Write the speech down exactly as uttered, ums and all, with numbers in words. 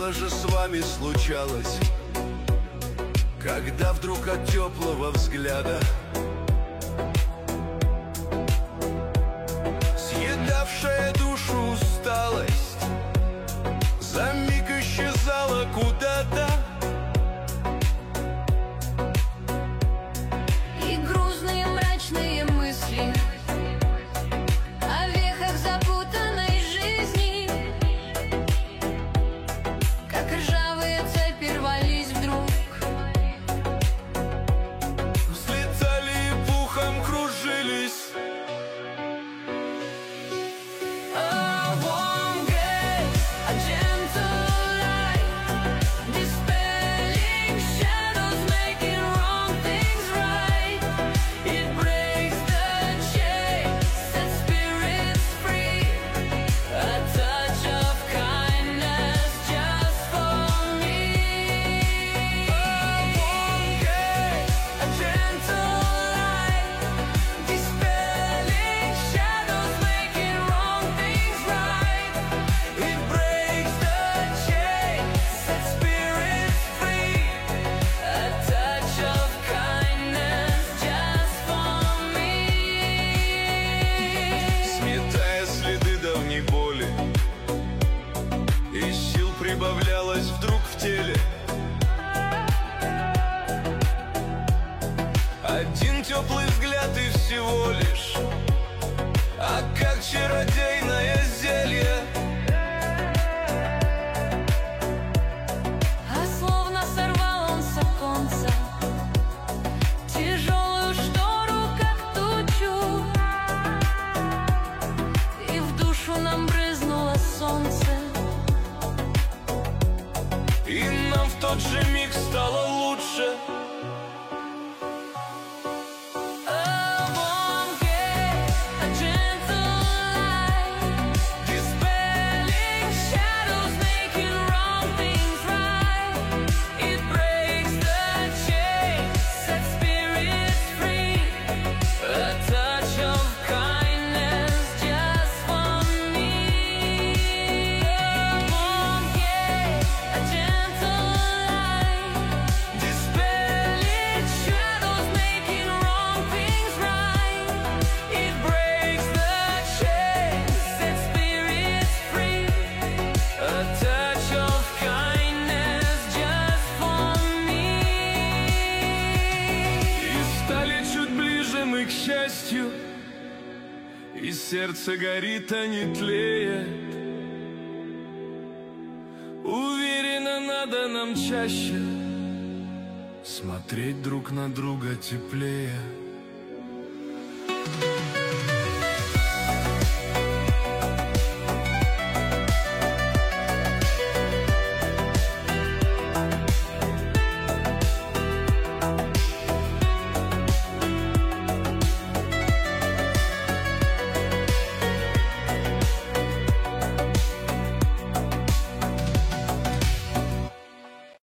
было же с вами случалось, когда вдруг от теплого взгляда, съедавшая душу усталость, за миг исчезала куда-то? И грустные мрачные мысли о вехах запутанной жизни, как ржавые цепи рвались вдруг, взлетали и пухом кружились. Боли и сил прибавлялось вдруг в теле. Один теплый взгляд и всего лишь, а как чародейное зелье. а словно сорвал он с оконца тяжелую штору, как тучу, и в душу нам брызнуло солнце, и нам в тот же миг стало лучше. К счастью, и сердце горит, а не тлеет. Уверенно надо нам чаще смотреть друг на друга теплее.